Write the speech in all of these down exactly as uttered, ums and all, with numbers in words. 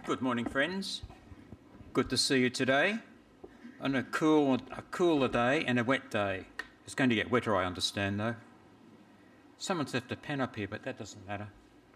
Good morning, friends. Good to see you today on a cool, a cooler day and a wet day. It's going to get wetter, I understand, though. Someone's left a pen up here, but that doesn't matter.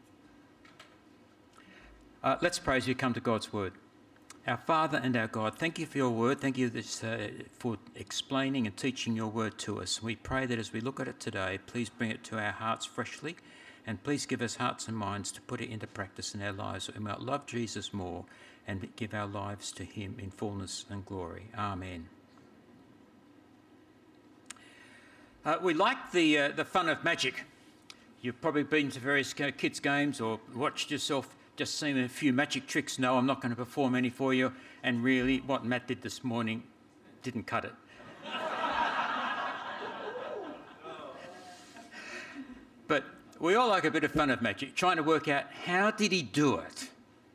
Uh, let's pray as we come to God's word. Our Father and our God, thank you for your word. Thank you this, uh, for explaining and teaching your word to us. We pray that as we look at it today, please bring it to our hearts freshly, and please give us hearts and minds to put it into practice in our lives, so we might love Jesus more and give our lives to him in fullness and glory. Amen. Uh, we like the uh, the fun of magic. You've probably been to various kids' games or watched yourself just seen a few magic tricks. No, I'm not going to perform any for you. And really, what Matt did this morning didn't cut it. But we all like a bit of fun of magic, trying to work out how did he do it.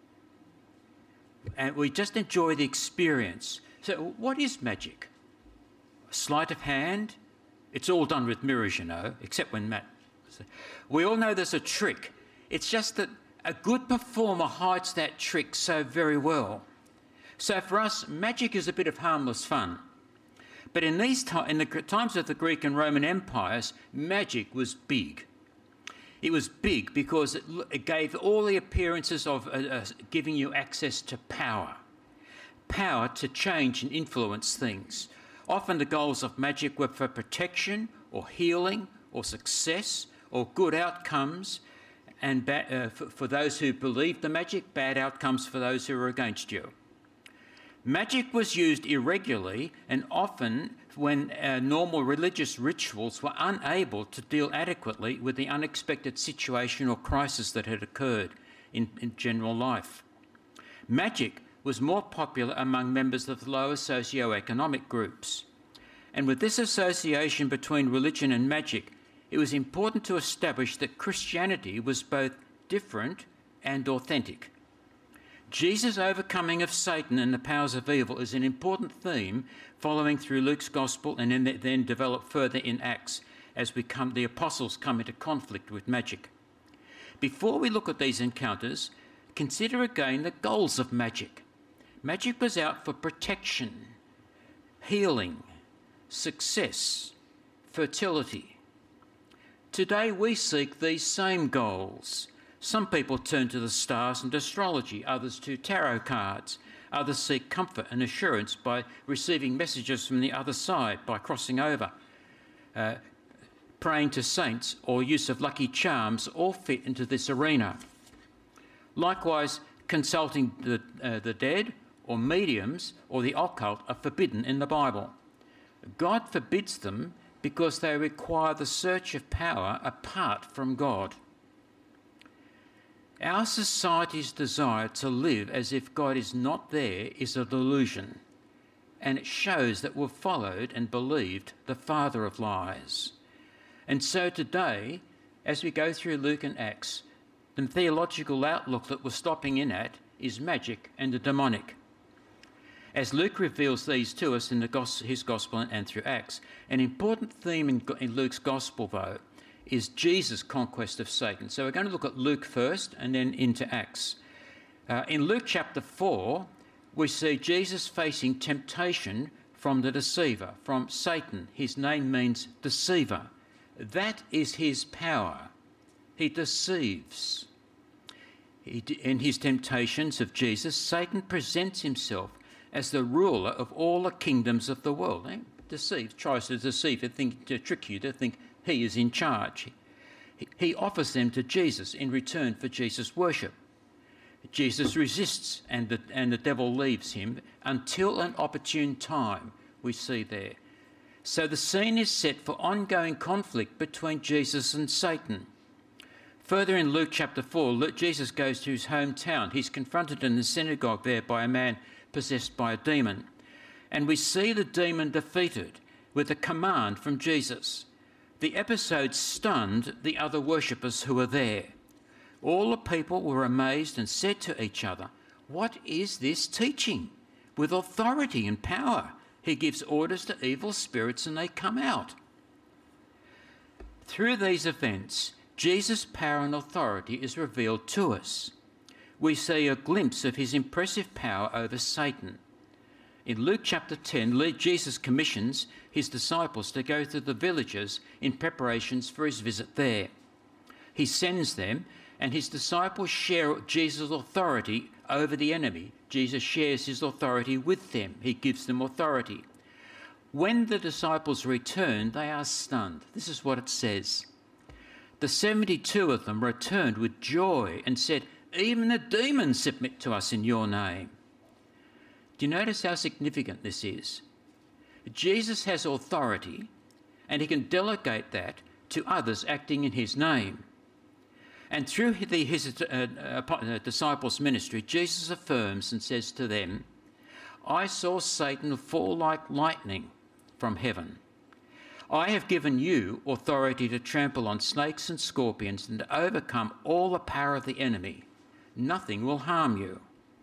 And we just enjoy the experience. So what is magic? A sleight of hand? It's all done with mirrors, you know, except when Matt... We all know there's a trick. It's just that a good performer hides that trick so very well. So for us, magic is a bit of harmless fun. But in these ti- in the times of the Greek and Roman empires, magic was big. It was big because it, it gave all the appearances of uh, uh, giving you access to power. Power to change and influence things. Often the goals of magic were for protection or healing or success or good outcomes, and ba- uh, for, for those who believed the magic, bad outcomes for those who were against you. Magic was used irregularly and often when uh, normal religious rituals were unable to deal adequately with the unexpected situation or crisis that had occurred in, in general life. Magic was more popular among members of the lower socio-economic groups. And with this association between religion and magic, it was important to establish that Christianity was both different and authentic. Jesus' overcoming of Satan and the powers of evil is an important theme following through Luke's Gospel and then developed further in Acts as we come, the apostles come into conflict with magic. Before we look at these encounters, consider again the goals of magic. Magic was out for protection, healing, success, fertility. Today we seek these same goals. Some people turn to the stars and astrology, others to tarot cards. Others seek comfort and assurance by receiving messages from the other side, by crossing over. Uh, praying to saints or use of lucky charms all fit into this arena. Likewise, consulting the, uh, the dead or mediums or the occult are forbidden in the Bible. God forbids them because they require the search of power apart from God. Our society's desire to live as if God is not there is a delusion, and it shows that we've followed and believed the father of lies. And so today, as we go through Luke and Acts, the theological outlook that we're stopping in at is magic and the demonic. As Luke reveals these to us in the gospel, his gospel and through Acts, an important theme in, in Luke's gospel, though, is Jesus' conquest of Satan. So we're going to look at Luke first and then into Acts. Uh, in Luke chapter four, we see Jesus facing temptation from the deceiver, from Satan. His name means deceiver. That is his power. He deceives. He, in his temptations of Jesus, Satan presents himself as the ruler of all the kingdoms of the world. Eh? Deceives, tries to deceive, to, think, to trick you to think he is in charge. He, he offers them to Jesus in return for Jesus' worship. Jesus resists and the, and the devil leaves him until an opportune time, we see there. So the scene is set for ongoing conflict between Jesus and Satan. Further in Luke chapter four, Jesus goes to his hometown. He's confronted in the synagogue there by a man possessed by a demon. And we see the demon defeated with a command from Jesus. The episode stunned the other worshippers who were there. All the people were amazed and said to each other, "What is this teaching? With authority and power, he gives orders to evil spirits and they come out." Through these events, Jesus' power and authority is revealed to us. we see a glimpse of his impressive power over Satan. In Luke chapter ten, Jesus commissions his disciples to go to the villages in preparations for his visit there. He sends them, and his disciples share Jesus' authority over the enemy. Jesus shares his authority with them. He gives them authority. When the disciples return, they are stunned. This is what it says. The seventy-two of them returned with joy and said, "Even the demons submit to us in your name." Do you notice how significant this is? Jesus has authority, and he can delegate that to others acting in his name. And through the, his uh, uh, disciples' ministry, Jesus affirms and says to them, "I saw Satan fall like lightning from heaven. I have given you authority to trample on snakes and scorpions and to overcome all the power of the enemy. Nothing will harm you."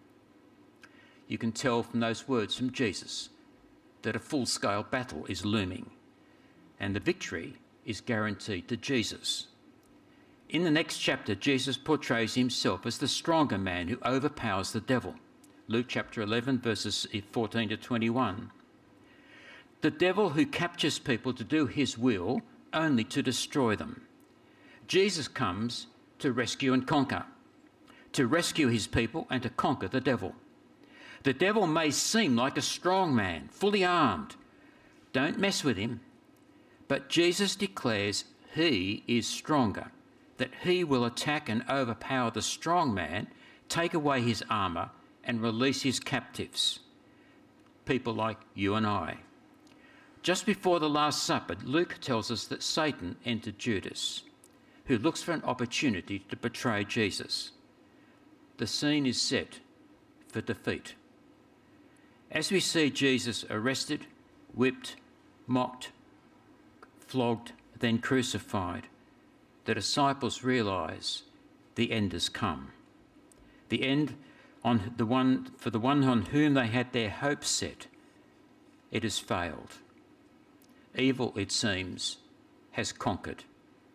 You can tell from those words from Jesus that a full-scale battle is looming, and the victory is guaranteed to Jesus. In the next chapter, Jesus portrays himself as the stronger man who overpowers the devil. Luke chapter eleven, verses fourteen to twenty-one. The devil who captures people to do his will, only to destroy them. Jesus comes to rescue and conquer, to rescue his people and to conquer the devil. The devil may seem like a strong man, fully armed. Don't mess with him. But Jesus declares he is stronger, that he will attack and overpower the strong man, take away his armour and release his captives. People like you and I. Just before the Last Supper, Luke tells us that Satan entered Judas, who looks for an opportunity to betray Jesus. The scene is set for defeat. As we see Jesus arrested, whipped, mocked, flogged, then crucified, the disciples realise the end has come. The end on the one, for the one on whom they had their hope set, it has failed. Evil, it seems, has conquered.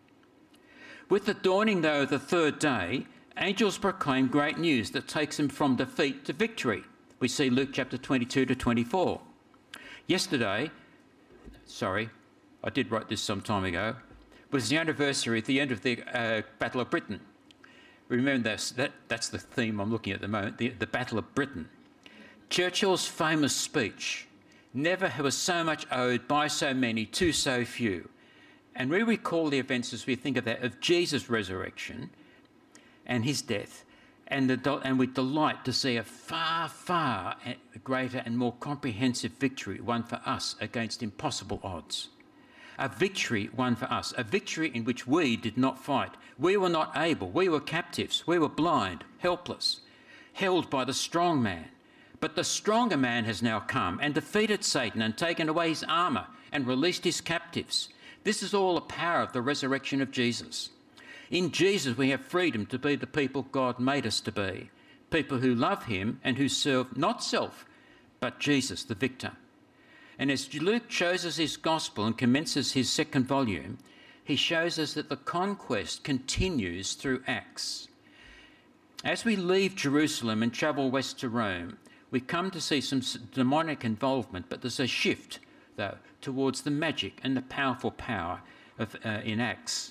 With the dawning, though, of the third day, angels proclaim great news that takes them from defeat to victory. We see Luke chapter twenty-two to twenty-four. Yesterday, sorry, I did write this some time ago, was the anniversary at the end of the uh, Battle of Britain. Remember this, that, that's the theme I'm looking at at the moment, the, the Battle of Britain. Churchill's famous speech, "Never was so much owed by so many to so few." And we recall the events as we think of that, of Jesus' resurrection and his death, and, the, and we delight to see a far, far greater and more comprehensive victory won for us against impossible odds. A victory won for us, a victory in which we did not fight. We were not able, we were captives, we were blind, helpless, held by the strong man. But the stronger man has now come and defeated Satan and taken away his armour and released his captives. This is all the power of the resurrection of Jesus. In Jesus we have freedom to be the people God made us to be, people who love him and who serve not self, but Jesus, the victor. And as Luke shows us his gospel and commences his second volume, he shows us that the conquest continues through Acts. As we leave Jerusalem and travel west to Rome, we come to see some demonic involvement, but there's a shift, though, towards the magic and the powerful power of, uh, in Acts.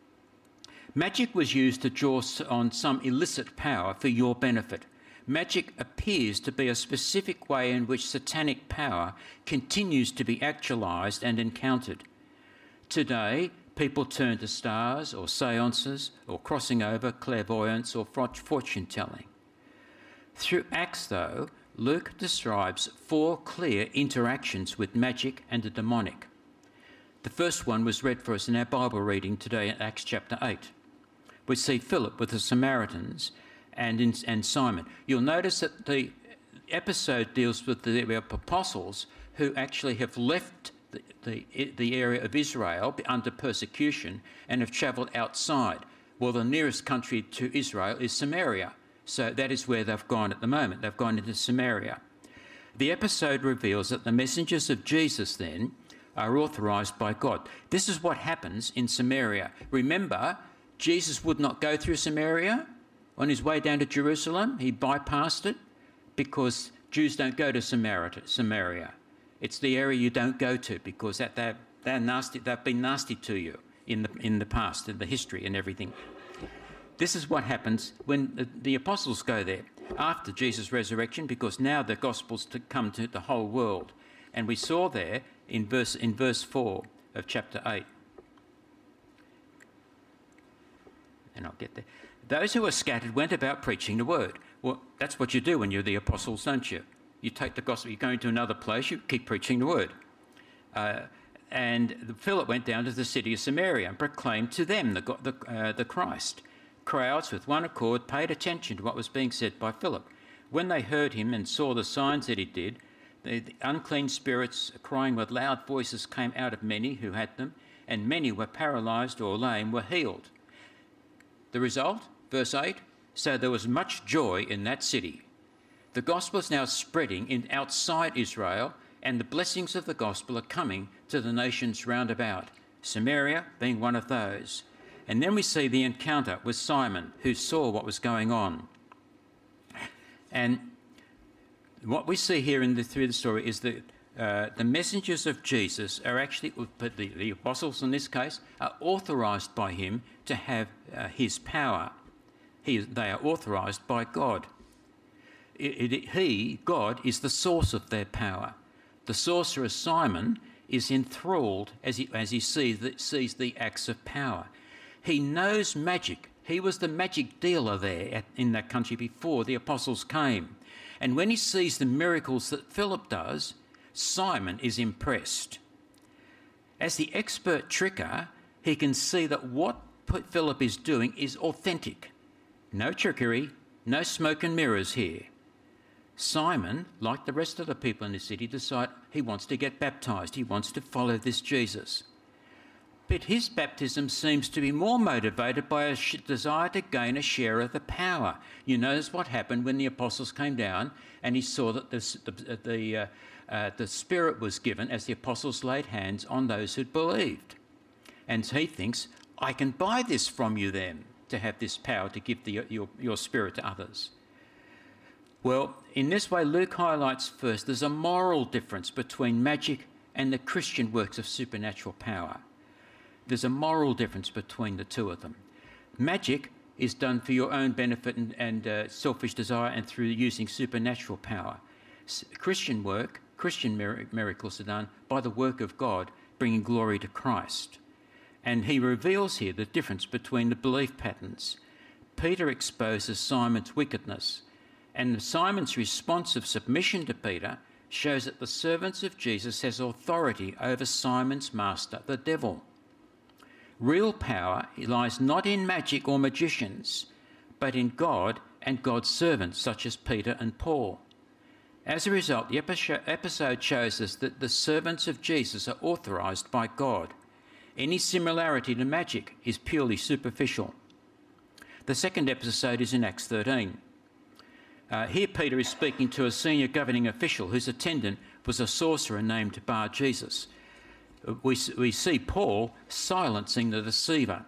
Magic was used to draw on some illicit power for your benefit. Magic appears to be a specific way in which satanic power continues to be actualised and encountered. Today, people turn to stars or seances or crossing over, clairvoyance or fortune-telling. Through Acts, though, Luke describes four clear interactions with magic and the demonic. The first one was read for us in our Bible reading today in Acts chapter eight. We see Philip with the Samaritans and, in, and Simon. You'll notice that the episode deals with the apostles who actually have left the, the, the area of Israel under persecution and have travelled outside. Well, the nearest country to Israel is Samaria. So that is where they've gone at the moment. They've gone into Samaria. The episode reveals that the messengers of Jesus then are authorised by God. This is what happens in Samaria. Remember, Jesus would not go through Samaria. On his way down to Jerusalem, he bypassed it because Jews don't go to Samaria. It's the area you don't go to because that they're, they're nasty. They've been nasty to you in the in the past, in the history and everything. This is what happens when the, the apostles go there after Jesus' resurrection, because now the gospel's to come to the whole world. And we saw there in verse in verse four of chapter eight. And I'll get there. Those who were scattered went about preaching the word. Well, that's what you do when you're the apostles, don't you? You take the gospel, you go into another place, you keep preaching the word. Uh, and Philip went down to the city of Samaria and proclaimed to them the, the, uh, the Christ. Crowds with one accord paid attention to what was being said by Philip. When they heard him and saw the signs that he did, the, the unclean spirits crying with loud voices came out of many who had them, and many were paralysed or lame were healed. The result, verse eight, so there was much joy in that city. The gospel is now spreading in outside Israel, and the blessings of the gospel are coming to the nations round about, Samaria being one of those. And then we see the encounter with Simon, who saw what was going on. And what we see here in the, through the story is that uh, the messengers of Jesus are actually, the, the apostles in this case, are authorised by him to have uh, his power. He, they are authorised by God. It, it, he, God, is the source of their power. The sorcerer Simon is enthralled as he, as he sees, the, sees the acts of power. He knows magic. He was the magic dealer there at, in that country before the apostles came. And when he sees the miracles that Philip does, Simon is impressed. As the expert tricker, he can see that what Philip is doing is authentic. No trickery, no smoke and mirrors here. Simon, like the rest of the people in the city, decide he wants to get baptised. He wants to follow this Jesus. But his baptism seems to be more motivated by a sh- desire to gain a share of the power. You notice what happened when the apostles came down and he saw that the, the, the, uh, uh, the Spirit was given as the apostles laid hands on those who'd believed. And he thinks, I can buy this from you then, to have this power to give the, your, your Spirit to others. Well, in this way, Luke highlights first there's a moral difference between magic and the Christian works of supernatural power. There's a moral difference between the two of them. Magic is done for your own benefit and, and uh, selfish desire and through using supernatural power. S- Christian work, Christian mir- miracles are done by the work of God, bringing glory to Christ. And he reveals here the difference between the belief patterns. Peter exposes Simon's wickedness, and Simon's response of submission to Peter shows that the servants of Jesus has authority over Simon's master, the devil. Real power lies not in magic or magicians, but in God and God's servants, such as Peter and Paul. As a result, the episode shows us that the servants of Jesus are authorised by God. Any similarity to magic is purely superficial. The second episode is in Acts thirteen. Uh, here Peter is speaking to a senior governing official whose attendant was a sorcerer named Bar Jesus. We, we see Paul silencing the deceiver.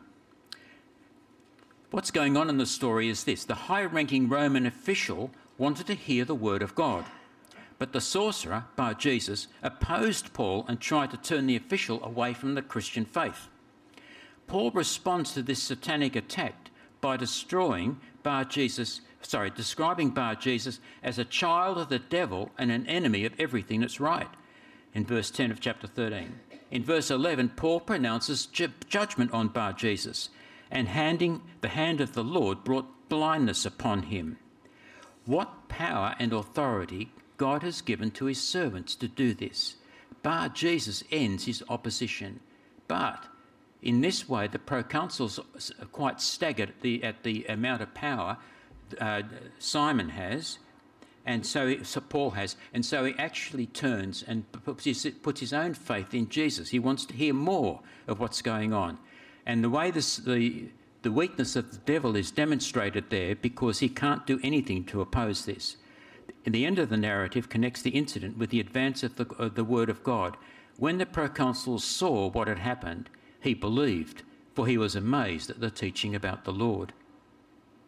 What's going on in the story is this. The high-ranking Roman official wanted to hear the word of God, but the sorcerer, Bar Jesus, opposed Paul and tried to turn the official away from the Christian faith. Paul responds to this satanic attack by destroying Bar Jesus, sorry, describing Bar Jesus as a child of the devil and an enemy of everything that's right, in verse ten of chapter thirteen. In verse eleven, Paul pronounces ju- judgment on Bar Jesus, and handing the hand of the Lord brought blindness upon him. What power and authority God has given to his servants to do this. Bar Jesus ends his opposition. But in this way, the proconsuls are quite staggered at the, at the amount of power uh, Simon has, and so, so Paul has, and so he actually turns and puts his, puts his own faith in Jesus. He wants to hear more of what's going on. And the way this, the, the weakness of the devil is demonstrated there, because he can't do anything to oppose this. And the end of the narrative connects the incident with the advance of the, of the word of God. When the proconsul saw what had happened, he believed, for he was amazed at the teaching about the Lord.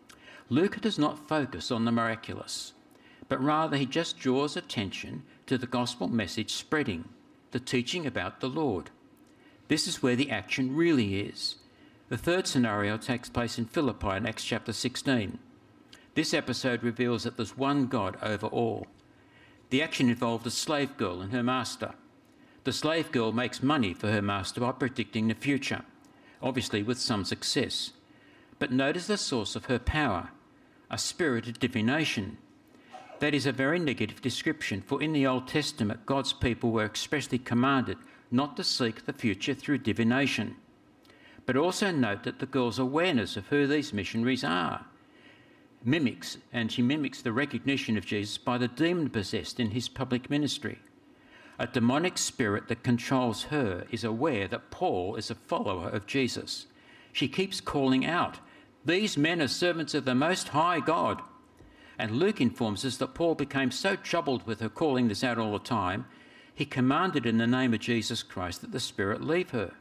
Luke does not focus on the miraculous, but rather he just draws attention to the gospel message spreading, the teaching about the Lord. This is where the action really is. The third scenario takes place in Philippi in Acts chapter sixteen. This episode reveals that there's one God over all. The action involved a slave girl and her master. The slave girl makes money for her master by predicting the future, obviously with some success. But notice the source of her power, a spirit of divination. That is a very negative description, for in the Old Testament, God's people were expressly commanded not to seek the future through divination. But also note that the girl's awareness of who these missionaries are mimics, and she mimics the recognition of Jesus by the demon possessed in his public ministry. A demonic spirit that controls her is aware that Paul is a follower of Jesus. She keeps calling out, "These men are servants of the Most High God." And Luke informs us that Paul became so troubled with her calling this out all the time, he commanded in the name of Jesus Christ that the spirit leave her.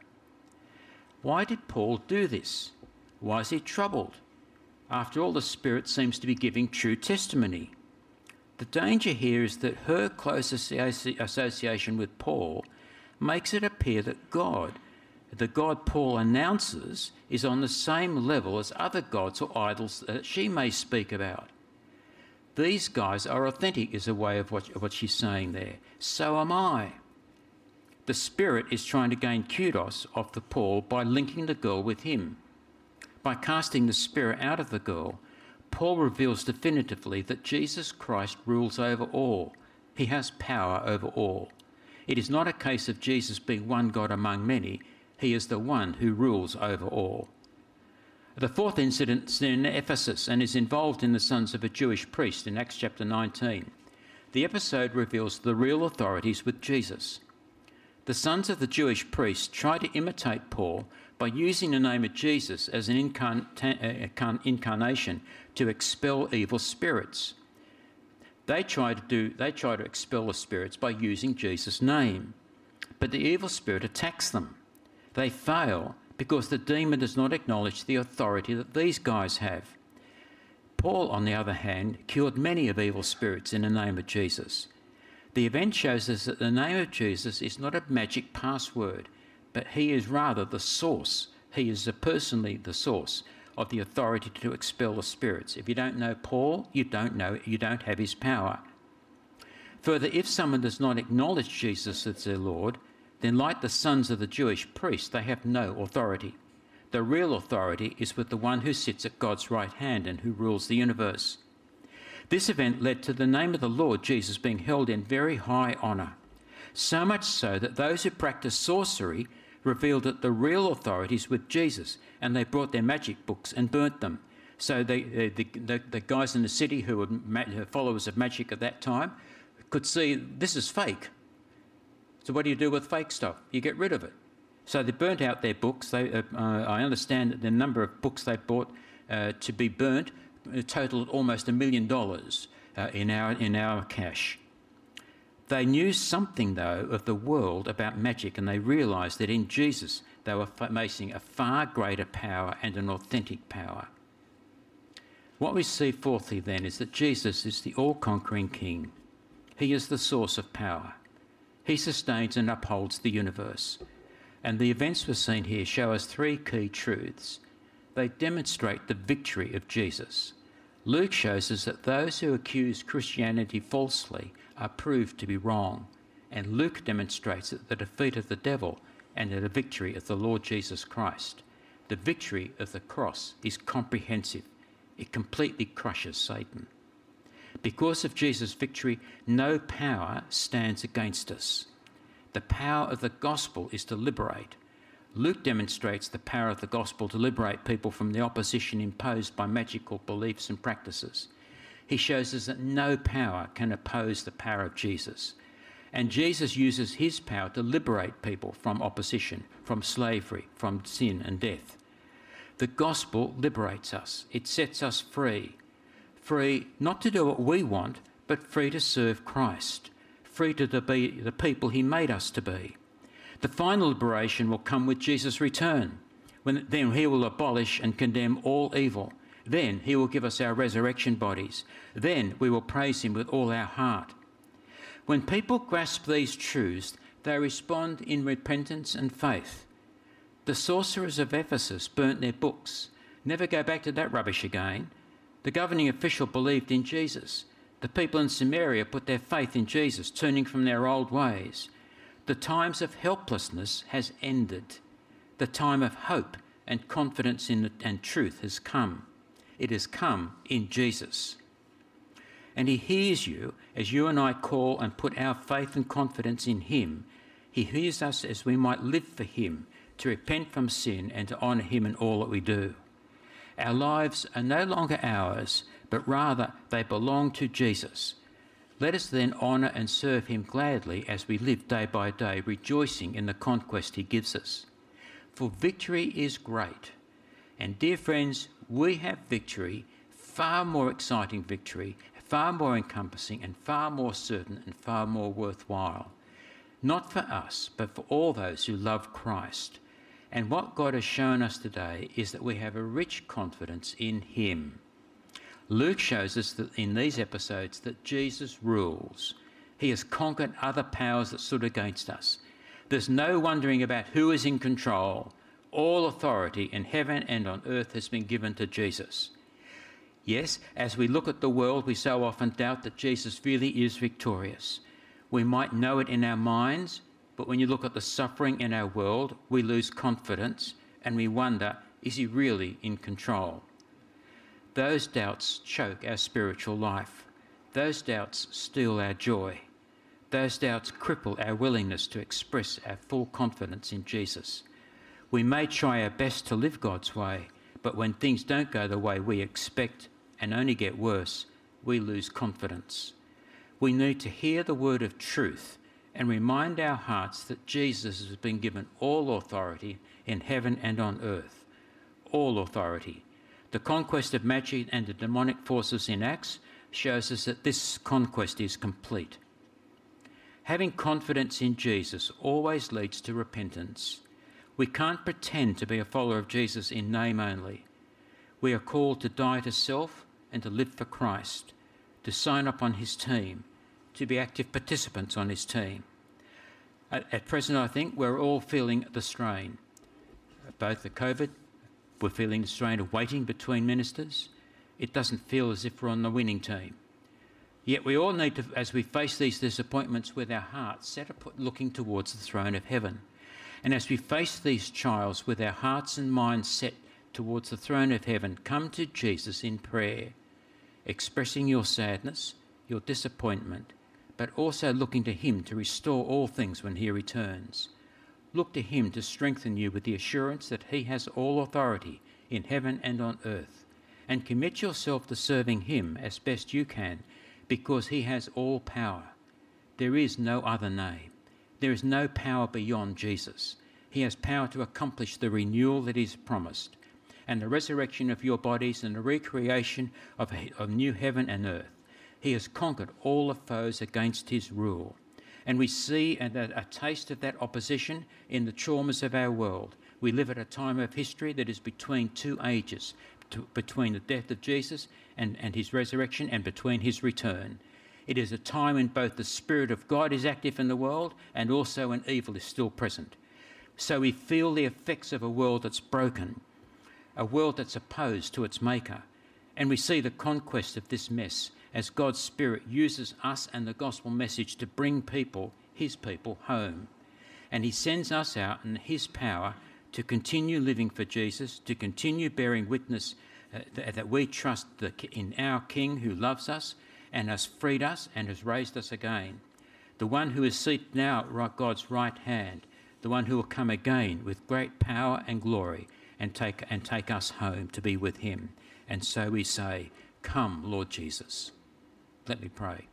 Why did Paul do this? Why is he troubled? After all, the spirit seems to be giving true testimony. The danger here is that her close association with Paul makes it appear that God, the God Paul announces, is on the same level as other gods or idols that she may speak about. These guys are authentic is a way of what, of what she's saying there. So am I. The spirit is trying to gain kudos off the Paul by linking the girl with him. By casting the spirit out of the girl, Paul reveals definitively that Jesus Christ rules over all. He has power over all. It is not a case of Jesus being one God among many. He is the one who rules over all. The fourth incident is in Ephesus and is involved in the sons of a Jewish priest in Acts chapter nineteen. The episode reveals the real authorities with Jesus. The sons of the Jewish priest try to imitate Paul by using the name of Jesus as an incarn- incarnation to expel evil spirits. They try to do, they try to expel the spirits by using Jesus' name, but the evil spirit attacks them. They fail because the demon does not acknowledge the authority that these guys have. Paul, on the other hand, cured many of evil spirits in the name of Jesus. The event shows us that the name of Jesus is not a magic password, but he is rather the source. He is personally the source of the authority to expel the spirits. If you don't know Paul, you don't know, you don't have his power. Further, if someone does not acknowledge Jesus as their Lord, then like the sons of the Jewish priest, they have no authority. The real authority is with the one who sits at God's right hand and who rules the universe. This event led to the name of the Lord Jesus being held in very high honour, so much so that those who practiced sorcery revealed that the real authority is with Jesus, and they brought their magic books and burnt them. So they, the, the, the guys in the city who were followers of magic at that time could see this is fake. So what do you do with fake stuff? You get rid of it. So they burnt out their books. They, uh, I understand that the number of books they bought uh, to be burnt totaled almost a million dollars uh, in our in our cash. They knew something, though, of the world about magic, and they realised that in Jesus they were facing a far greater power and an authentic power. What we see fourthly, then, is that Jesus is the all-conquering King. He is the source of power. He sustains and upholds the universe. And the events we've seen here show us three key truths. They demonstrate the victory of Jesus. Luke shows us that those who accuse Christianity falsely are proved to be wrong, and Luke demonstrates that the defeat of the devil and the victory of the Lord Jesus Christ. The victory of the cross is comprehensive. It completely crushes Satan. Because of Jesus' victory, no power stands against us. The power of the gospel is to liberate. Luke demonstrates the power of the gospel to liberate people from the opposition imposed by magical beliefs and practices. He shows us that no power can oppose the power of Jesus. And Jesus uses his power to liberate people from opposition, from slavery, from sin and death. The gospel liberates us. It sets us free. Free not to do what we want, but free to serve Christ. Free to be the people he made us to be. The final liberation will come with Jesus' return, when then he will abolish and condemn all evil, Then he will give us our resurrection bodies. Then we will praise him with all our heart. When people grasp these truths, they respond in repentance and faith. The sorcerers of Ephesus burnt their books. Never go back to that rubbish again. The governing official believed in Jesus. The people in Samaria put their faith in Jesus, turning from their old ways. The times of helplessness has ended. The time of hope and confidence in the, and truth has come. It has come in Jesus. And he hears you as you and I call and put our faith and confidence in him. He hears us as we might live for him, to repent from sin and to honour him in all that we do. Our lives are no longer ours, but rather they belong to Jesus. Let us then honour and serve him gladly as we live day by day, rejoicing in the conquest he gives us. For victory is great. And dear friends, we have victory, far more exciting victory, far more encompassing and far more certain and far more worthwhile. Not for us, but for all those who love Christ. And what God has shown us today is that we have a rich confidence in him. Luke shows us that in these episodes that Jesus rules. He has conquered other powers that stood against us. There's no wondering about who is in control. All authority in heaven and on earth has been given to Jesus. Yes, as we look at the world, we so often doubt that Jesus really is victorious. We might know it in our minds, but when you look at the suffering in our world, we lose confidence and we wonder, is he really in control? Those doubts choke our spiritual life. Those doubts steal our joy. Those doubts cripple our willingness to express our full confidence in Jesus. We may try our best to live God's way, but when things don't go the way we expect and only get worse, we lose confidence. We need to hear the word of truth and remind our hearts that Jesus has been given all authority in heaven and on earth. All authority. The conquest of magic and the demonic forces in Acts shows us that this conquest is complete. Having confidence in Jesus always leads to repentance. We can't pretend to be a follower of Jesus in name only. We are called to die to self and to live for Christ, to sign up on his team, to be active participants on his team. At, at present, I think we're all feeling the strain. Both the COVID, we're feeling the strain of waiting between ministers. It doesn't feel as if we're on the winning team. Yet we all need to, as we face these disappointments with our hearts, set up looking towards the throne of heaven. And as we face these trials with our hearts and minds set towards the throne of heaven, come to Jesus in prayer, expressing your sadness, your disappointment, but also looking to him to restore all things when he returns. Look to him to strengthen you with the assurance that he has all authority in heaven and on earth, and commit yourself to serving him as best you can, because he has all power. There is no other name. There is no power beyond Jesus. He has power to accomplish the renewal that is promised, and the resurrection of your bodies and the recreation of a, of new heaven and earth. He has conquered all the foes against his rule. And we see a, a taste of that opposition in the traumas of our world. We live at a time of history that is between two ages, to, between the death of Jesus and, and his resurrection and between his return. It is a time when both the Spirit of God is active in the world and also when evil is still present. So we feel the effects of a world that's broken, a world that's opposed to its maker. And we see the conquest of this mess as God's Spirit uses us and the gospel message to bring people, his people, home. And he sends us out in his power to continue living for Jesus, to continue bearing witness uh, th- that we trust the, in our King who loves us and has freed us and has raised us again. The one who is seated now at God's right hand, the one who will come again with great power and glory and take, and take us home to be with him. And so we say, come, Lord Jesus. Let me pray.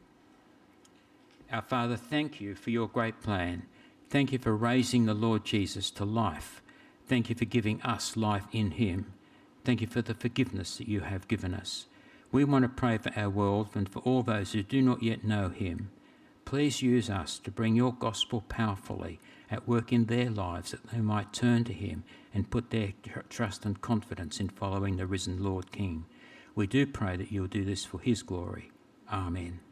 Our Father, thank you for your great plan. Thank you for raising the Lord Jesus to life. Thank you for giving us life in him. Thank you for the forgiveness that you have given us. We want to pray for our world and for all those who do not yet know him. Please use us to bring your gospel powerfully at work in their lives, that they might turn to him and put their trust and confidence in following the risen Lord King. We do pray that you'll do this for his glory. Amen.